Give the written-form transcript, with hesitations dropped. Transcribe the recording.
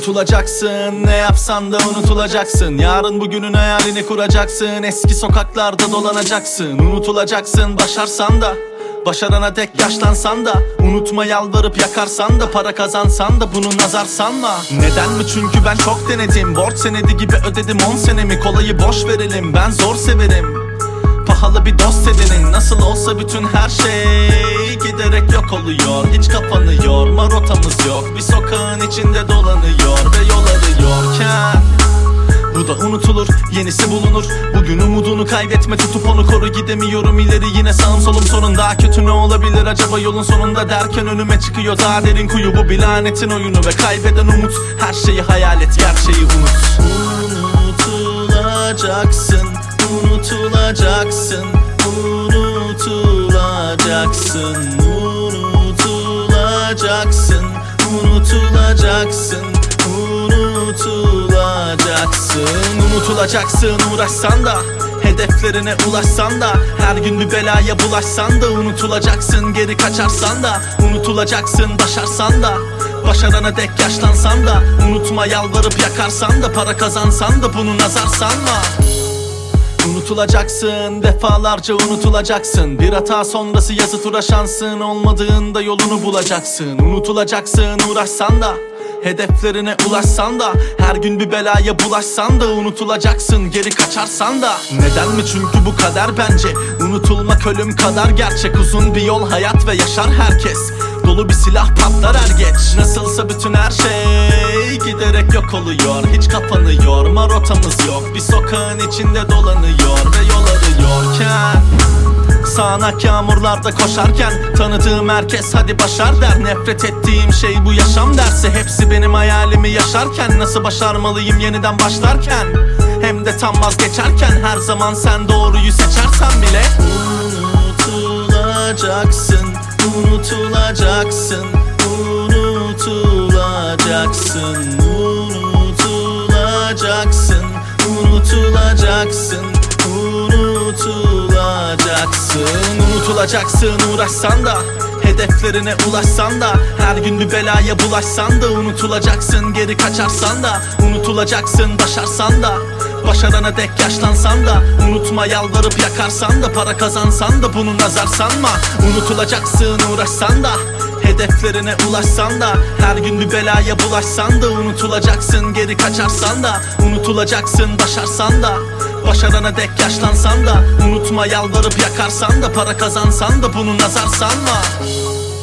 Unutulacaksın, ne yapsan da unutulacaksın. Yarın bugünün hayalini kuracaksın. Eski sokaklarda dolanacaksın. Unutulacaksın, başarsan da, başarana dek yaşlansan da. Unutma, yalvarıp yakarsan da, para kazansan da bunu nazar sanma. Neden mi? Çünkü ben çok denedim. Borç senedi gibi ödedim 10 senemi. Kolayı boş verelim, ben zor severim. Pahalı bir dost edinin. Nasıl olsa bütün her şey giderek yok oluyor. Hiç kafanı yorma, rotamız yok. Bir sokağın içinde dolanıyor ve yol arıyorken bu da unutulur, yenisi bulunur. Bugün umudunu kaybetme, tutup onu koru. Gidemiyorum ileri, yine sağım solum sorun. Daha kötü ne olabilir acaba yolun sonunda derken önüme çıkıyor daha derin kuyu. Bu bir lanetin oyunu ve kaybeden umut. Her şeyi hayal et, gerçeği unut. Unutulacaksın, unutulacaksın, unutulacaksın, unutulacaksın, unutulacaksın, unutulacaksın. Unutulacaksın, uğraşsan da, hedeflerine ulaşsan da, her gün bir belaya bulaşsan da. Unutulacaksın, geri kaçarsan da. Unutulacaksın, başarsan da, başarana dek yaşlansan da. Unutma, yalvarıp yakarsan da, para kazansan da bunu nazar sanma. Unutulacaksın, defalarca unutulacaksın. Bir hata sonrası yazı tura şansın olmadığında yolunu bulacaksın. Unutulacaksın, uğraşsan da, hedeflerine ulaşsan da, her gün bir belaya bulaşsan da. Unutulacaksın, geri kaçarsan da. Neden mi? Çünkü bu kader bence. Unutulmak ölüm kadar gerçek. Uzun bir yol hayat ve yaşar herkes. Dolu bir silah patlar er geç. Nasılsa bütün her şey giderek yok oluyor. Hiç kafanı yorma, rotamız yok. Bir sokağın içinde dolanıyor ve yol arıyorken sağanak yağmurlarda koşarken tanıdığım herkes hadi başar der. Nefret ettiğim şey bu yaşam dersi. Hepsi benim hayalimi yaşarken. Nasıl başarmalıyım yeniden başlarken, hem de tam vazgeçerken. Her zaman sen doğruyu seçersen bile. Unutulacaksın, unutulacaksın, unutulacaksın, unutulacaksın, unutulacaksın, unutulacaksın. Unutulacaksın, uğraşsan da, hedeflerine ulaşsan da, her gün bir belaya bulaşsan da. Unutulacaksın, geri kaçarsan da. Unutulacaksın, başarsan da, başarana dek yaşlansan da. Unutma, yalvarıp yakarsan da, para kazansan da bunu nazar sanma. Unutulacaksın, uğraşsan da, hedeflerine ulaşsan da, her gün bir belaya bulaşsan da. Unutulacaksın, geri kaçarsan da. Unutulacaksın, başarsan da, başarana dek yaşlansan da. Unutma, yalvarıp yakarsan da, para kazansan da bunu nazar sanma.